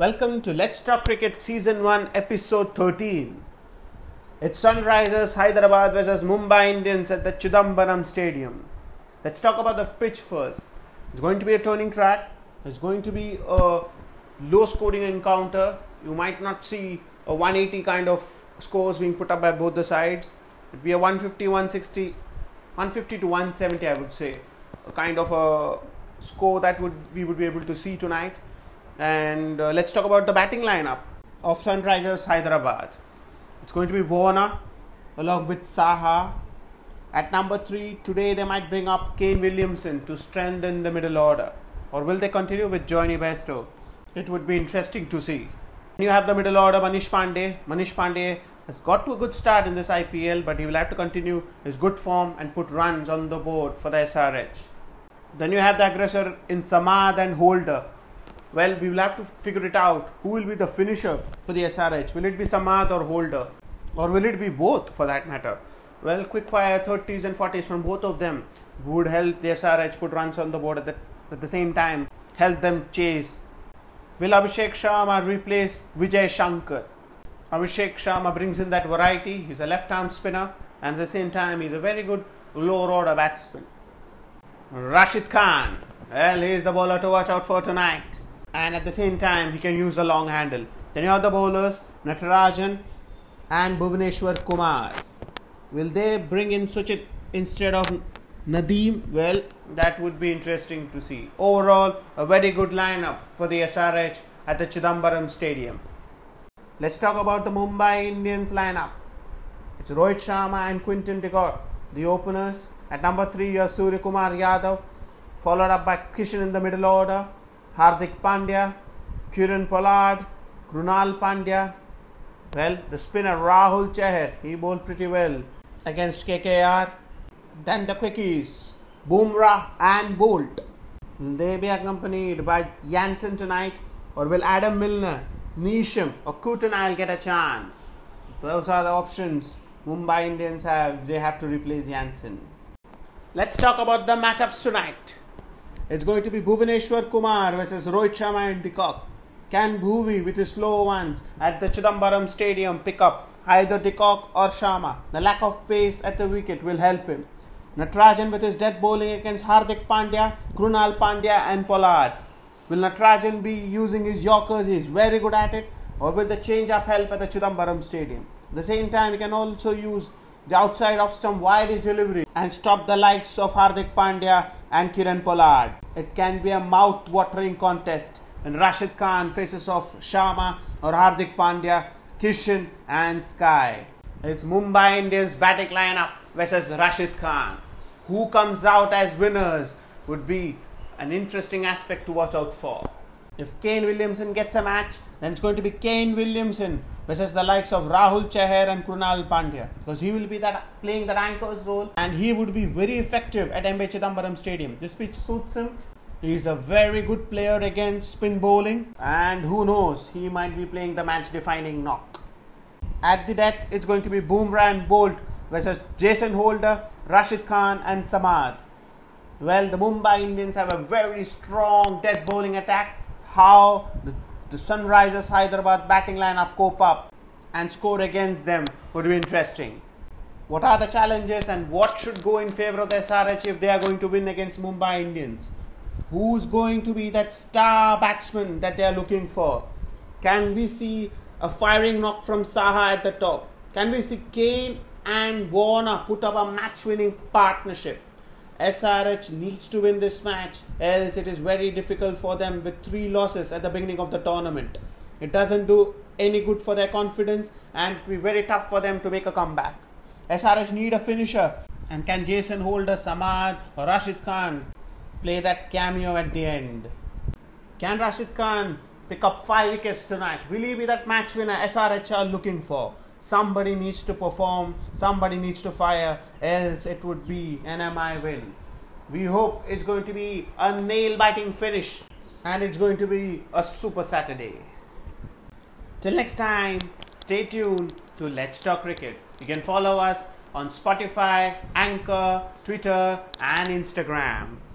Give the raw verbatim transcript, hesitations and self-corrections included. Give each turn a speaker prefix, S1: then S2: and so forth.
S1: Welcome to Let's Talk Cricket Season one Episode thirteen. It's Sunrisers Hyderabad versus Mumbai Indians at the Chidambaram Stadium. Let's talk about the pitch first. It's going to be a turning track. It's going to be a low scoring encounter. You might not see a one eighty kind of scores being put up by both the sides. It will be a one fifty, one sixty, one fifty to one seventy, I would say. A kind of a score that would we would be able to see tonight. And uh, let's talk about the batting lineup of Sunrisers Hyderabad. It's going to be Warner along with Saha. At number three, today they might bring up Kane Williamson to strengthen the middle order. Or will they continue with Johnny Bairstow? It would be interesting to see. You have the middle order, Manish Pandey. Manish Pandey has got to a good start in this I P L, but he will have to continue his good form and put runs on the board for the S R H. Then you have the aggressor in Samad and Holder. Well, we will have to figure it out. Who will be the finisher for the S R H? Will it be Samad or Holder? Or will it be both for that matter? Well, quick fire thirties and forties from both of them would help the S R H put runs on the board at the, at the same time, help them chase. Will Abhishek Sharma replace Vijay Shankar? Abhishek Sharma brings in that variety. He's a left-arm spinner and at the same time he's a very good lower-order batsman. Rashid Khan. Well, he's the bowler to watch out for tonight. And at the same time, he can use the long handle. Then you have the bowlers, Natarajan and Bhuvaneshwar Kumar. Will they bring in Suchit instead of Nadeem? Well, that would be interesting to see. Overall, a very good lineup for the S R H at the Chidambaram Stadium. Let's talk about the Mumbai Indians lineup. It's Rohit Sharma and Quinton de Kock, the openers. At number three, you have Surya Kumar Yadav, followed up by Kishan in the middle order. Hardik Pandya, Kieron Pollard, Krunal Pandya. Well, the spinner Rahul Chahar, he bowled pretty well against K K R. Then the quickies, Bumrah and Bolt. Will they be accompanied by Jansen tonight? Or will Adam Milner, Neesham or Kutanile get a chance? Those are the options Mumbai Indians have. They have to replace Jansen. Let's talk about the matchups tonight. It's going to be Bhuvaneshwar Kumar versus Rohit Sharma and de Kock. Can Bhuvi with his slow ones at the Chidambaram Stadium pick up either de Kock or Sharma? The lack of pace at the wicket will help him. Natarajan with his death bowling against Hardik Pandya, Krunal Pandya and Pollard. Will Natarajan be using his Yorkers? He is very good at it. Or will the change-up help at the Chidambaram Stadium? At the same time, he can also use the outside off-stump wide delivery and stop the likes of Hardik Pandya and Kieron Pollard. It can be a mouth-watering contest when Rashid Khan faces off Sharma or Hardik Pandya, Kishan and Sky. It's Mumbai Indians batting lineup versus Rashid Khan. Who comes out as winners would be an interesting aspect to watch out for. If Kane Williamson gets a match, then it's going to be Kane Williamson versus the likes of Rahul Chahar and Krunal Pandya, because he will be that playing that anchor's role and he would be very effective at M A Chidambaram Stadium. This pitch suits him. He is a very good player against spin bowling and who knows, he might be playing the match defining knock. At the death, it's going to be Bumrah and Bolt versus Jason Holder, Rashid Khan and Samad. Well, the Mumbai Indians have a very strong death bowling attack. How the, the Sunrisers Hyderabad batting lineup cope up and score against them would be interesting. What are the challenges and what should go in favour of the S R H if they are going to win against Mumbai Indians? Who's going to be that star batsman that they are looking for? Can we see a firing knock from Saha at the top? Can we see Kane and Warner put up a match-winning partnership? S R H needs to win this match, else it is very difficult for them with three losses at the beginning of the tournament. It doesn't do any good for their confidence and it will be very tough for them to make a comeback. S R H need a finisher, and can Jason Holder, Samad or Rashid Khan play that cameo at the end? Can Rashid Khan pick up five wickets tonight? Will he be that match winner S R H are looking for? Somebody needs to perform, somebody needs to fire, else it would be an M I win. We hope it's going to be a nail-biting finish and it's going to be a super Saturday. Till next time, stay tuned to Let's Talk Cricket. You can follow us on Spotify, Anchor, Twitter and Instagram.